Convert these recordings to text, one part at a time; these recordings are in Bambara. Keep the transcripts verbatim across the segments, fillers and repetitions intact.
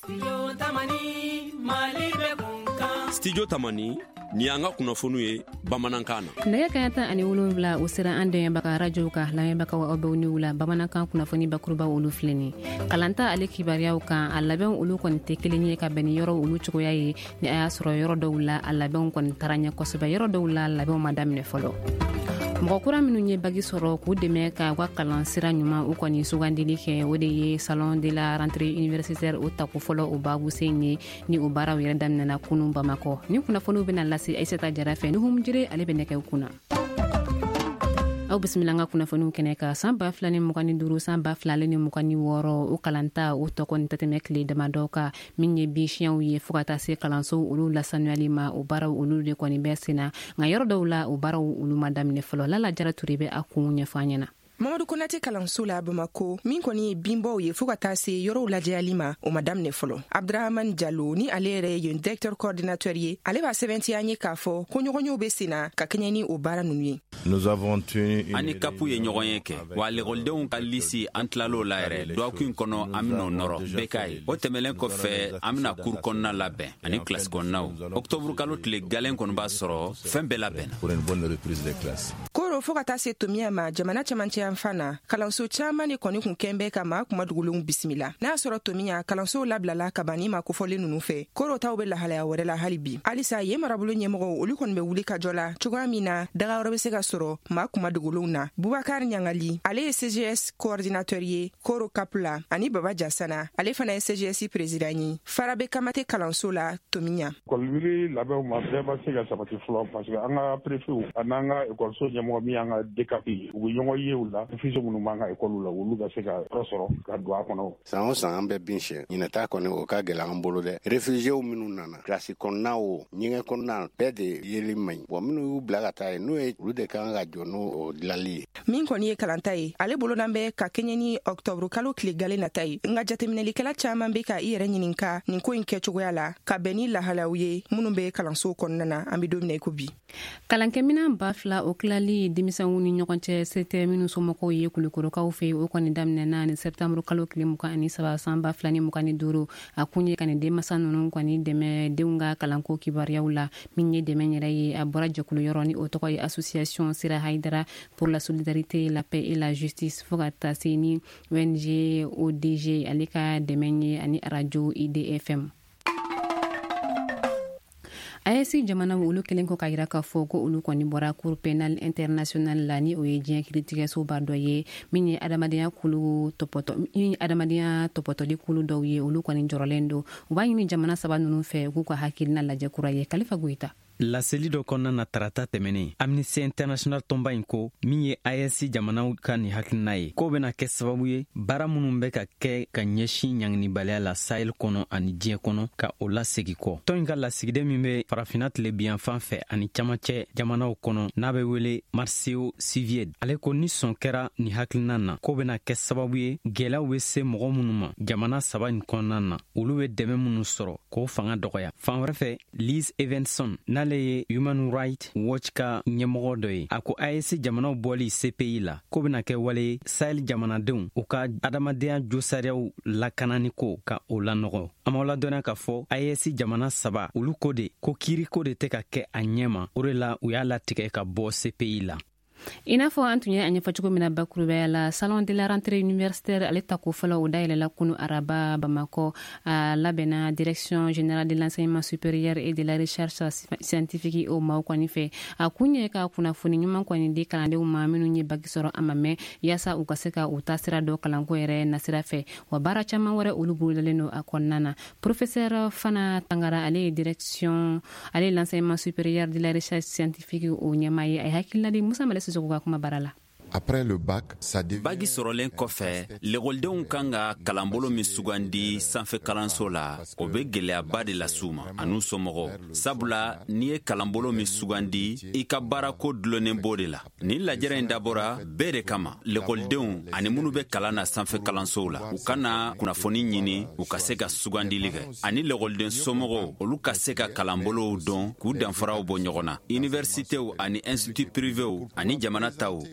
Studio Tamani ni an ka kunnafoniw ye bamanankan na. Nɛgɛ kaɲɛ tan ani wolonwula o sera an dɛmɛbaga radio ka lamɛnbagaw aw bɛɛ ni wula bamanankan kunnafoni bakuruba olu filɛ nin kalanta ale kibariyaw kan a labɛn olu kɔni tɛ kelen ye ka bɛn ni yɔrɔ olu cogoya ye ni a y'a sɔrɔ yɔrɔ dɔw la a labɛnw kɔni taara ɲɛ kosɛbɛ yɔrɔ dɔw la labɛnw ma daminɛ fɔlɔ. mɔgɔ kura minnu ye bagi sɔrɔ k'u dɛmɛ ka ka kalan sira ɲuman u kɔni sugandili kɛ o de ye salon de la rentrée universitaire o tako fɔlɔ o babu sen ye ni o baaraw yɛrɛ daminɛna kunun Bamakɔ ni kunnafoniw bɛna lase Aissata Jara fɛ ni humjire ale bɛ nɛgɛw kunna. aw bisimila ka kunnafoniw kɛnɛ ka san ba fila ni mugan ni duuru san ba fila ni mugan ni wɔɔrɔ o kalanta o tɔgɔ ni tɛtɛmɛ tile damadɔ kan min ye bi siɲɛw ye fo ka taa se kalanso olu lasanuyali ma o baaraw olu de kɔni bɛ senna nka yɔrɔ dɔw la o baaraw olu ma daminɛ fɔlɔ Lala Jara Ture bɛ a kun ɲɛfɔ an ɲɛna. Mamadou Konate kalanso la Bamako min kɔni ye binbɔw ye fo ka taa se yɔrɔw lajɛyali ma o ma daminɛ fɔlɔ. Abdrahamane Diallo ni ale yɛrɛ ye directeur coordinateur ye ale b'a sɛbɛntiya an ye k'a fɔ ko ɲɔgɔnyew bɛ senna ka kɛɲɛ ni o baara ninnu ye. Nous avons tenu une ani kapu ye ɲɔgɔn ye kɛ wa lekɔlidenw ka lisi an tilal'o la yɛrɛ dɔgɔkun kɔnɔ an bɛn'o nɔrɔ bɛɛ k'a ye o tɛmɛlen kɔfɛ an bɛna cour kɔnɔna labɛn ani classe kɔnɔnaw octobre kalo tile galen kɔni b'a sɔrɔ fɛn bɛɛ labɛnna pour une bonne reprise des classes. Koro fo ka taa se tomiya ma jamana cɛmancɛ yan fana kalanso caman de kɔni kun kɛn bɛ ka maa kuma dugulenw bisimila n'a sɔrɔ tomiya kalansow labilala ka ban ni ma kofɔlen ninnu fɛ Koro taw bɛ lahalaya wɛrɛ la hali bi halisa ye marabolo ɲɛmɔgɔw olu kɔni bɛ wuli ka jɔ la cogoya min na daga wɛrɛ bɛ se ka sɔrɔ maa kuma dugulenw na. Bubakar Nyangali ale ye C G S coordinateur ye Koro Kapula ani Baba Jassana ale fana ye C G S président ye Farabe Kamate kalanso la tomiya. Kolwiri labɛnw ma bɛɛ ma se ka sabati fɔlɔ parce que an ka préfet an'an ka ekɔliso ɲɛmɔgɔ min y'an ka D C A P u bɛ ɲɔgɔn ye u la fiso minnu b'an ka ekɔliw la olu ka se ka yɔrɔ sɔrɔ ka don a kɔnɔ. San o san an bɛ bin siyɛn ɲinɛta kɔni o ka gɛlɛn an bolo dɛ réfugiés minnu nana kilasi kɔnɔna o ɲɛgɛn kɔnɔna bɛɛ de yeli man ɲi wa minnu y'u bila ka taa ye n'o ye olu de kan ka jɔ n'o o dilali ye. Min kɔni ye kalanta ye ale bolodan bɛ ka kɛɲɛ ni octobre kalo tile gale nata ye nka jateminɛlikɛla caman bɛ ka i yɛrɛ ɲininka nin ko in kɛcogoya la ka bɛn ni lahalaw ye minnu bɛ kalanso kɔnɔna na an bɛ don min na i ko bi. Kalankɛminan ba fila o tilali denmisɛnw ni ɲɔgɔn cɛ se tɛ minnu somɔgɔw ye Kulukorokaw fɛ o kɔni daminɛna ni septembre kalo tile mugan ani saba san ba fila ni mugan ni duuru a kun ye ka nin denmasa ninnu kɔni dɛmɛ denw ka kalanko kibaruyaw la min ye dɛmɛ yɛrɛ ye a bɔra jɛkulu yɔrɔ ni o tɔgɔ ye association Sira Haidara pour la solidarité, la paix et la justice fo ka taa se ni O N G O D G ale ka dɛmɛ ye ani radio I D F M. A E C jamana olu kelen ko ka yira ka fɔ ko olu kɔni bɔra cour pénal international la ni o ye diɲɛ kiiritigɛsoba dɔ ye min ye adamadenya kulu tɔpɔtɔ min ye adamadenya tɔpɔtɔli kulu dɔw ye olu kɔni jɔrɔlen don u b'a ɲini jamana saba ninnu fɛ k'u ka hakilina lajɛ kura ye Kalifa Goita. Laseli dɔ kɔnɔna na tarata tɛmɛnen Amnesty International tɔnba in ko min ye A E C jamanaw ka nin hakilina ye k'o bɛna kɛ sababu ye baara minnu bɛ ka kɛ ka ɲɛsin ɲanginibaliya la Sahel kɔnɔ ani diɲɛ kɔnɔ ka o lasegi kɔ. Tɔn in ka lasigiden min bɛ farafina tile biyan fan fɛ ani camancɛ jamanaw kɔnɔ n'a bɛ wele Marceo Sivier ale ko ni sɔn kɛra nin hakilina na k'o bɛna kɛ sababu ye gɛlɛyaw bɛ se mɔgɔ minnu ma jamana saba in kɔnɔna na olu bɛ dɛmɛ minnu sɔrɔ k'o fanga dɔgɔya. Fan wɛrɛ fɛ Liz Evenson n'ale ye Human Rights Watch ka ɲɛmɔgɔ dɔ ye a ko A E C jamanaw bɔli C P I la ko bɛna kɛ wale Sahel jamanadenw u ka adamadenya josariyaw lakanani ko ka o lanɔgɔ. A ma ladɔnya k'a fɔ A E C jamana saba olu ko de ko kiiri ko de tɛ ka kɛ a ɲɛma o de la u y'a latigɛ ka bɔ C P I la. I n'a fɔ an tun ye a ɲɛfɔ cogo min na bakurubaya la salon de la rentrée universitaire ale tako fɔlɔ o dayɛlɛla kunu araba Bamakɔ a labɛnna direction générale de l'enseignement supérieur et de la recherche scientifique o maaw kɔni fɛ a kun ye ka kunnafoni ɲuman kɔni di kalandenw ma minnu ye bagi sɔrɔ a ma mɛn yaasa u ka se ka u ta sira dɔ kalanko yɛrɛ nasira fɛ wa baara caman wɛrɛ olu bolodalen don a kɔnɔna na. Professeur Fana Tangara ale ye direction ale ye l'enseignement supérieur de la recherche scientifique o ɲɛma ye a ye hakilina di Musa Malɛ kuma barala. Après le bac, ça devient... Bagi sɔrɔlen kɔfɛ lekɔlidenw kan ka kalanbolo min sugandi sanfɛ kalanso la o bɛ gɛlɛyaba de las'u ma an'u somɔgɔw sabula n'i ye kalanbolo min sugandi i ka baarako dulonnen b'o de la. Nin lajɛrɛ in dabɔra bɛɛ de kama lekɔlidenw ani minnu bɛ kalan na sanfɛ kalansow la u kana kunnafoni ɲini u ka se ka sugandili kɛ ani lekɔliden somɔgɔw olu ka se ka kalanbolow dɔn k'u danfaraw bɔ ɲɔgɔn na. Universitéw ani institut privéw ani jamana taw olu fɛnɛ bɛ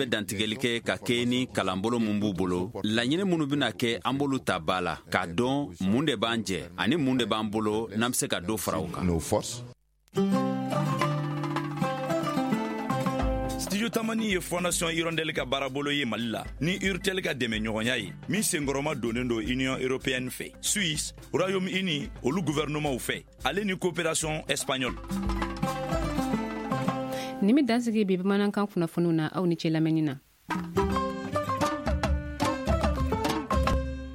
be dantigɛli kɛ ka kɛ ni kalanbolo mun b'u bolo laɲini minnu bena kɛ an b'olu ta ba la k'a dɔn mun de b'an jɛ ani mun de b'an bolo n'an be se ka dɔ fara u kan. Nos forces. Studio Tamani ye Fondation Hirondelle ka baarabolo ye Mali la ni Urtel ka dɛmɛ ɲɔgɔnya ye min senkɔrɔma donnen do Union Européenne fɛ, Suisse, Royaume-Uni olu gouvernement fɛ, ale ni coopération espagnole. Nimi dansigi bi bamanankan kunnafoniw na aw ni ce lamɛnni na.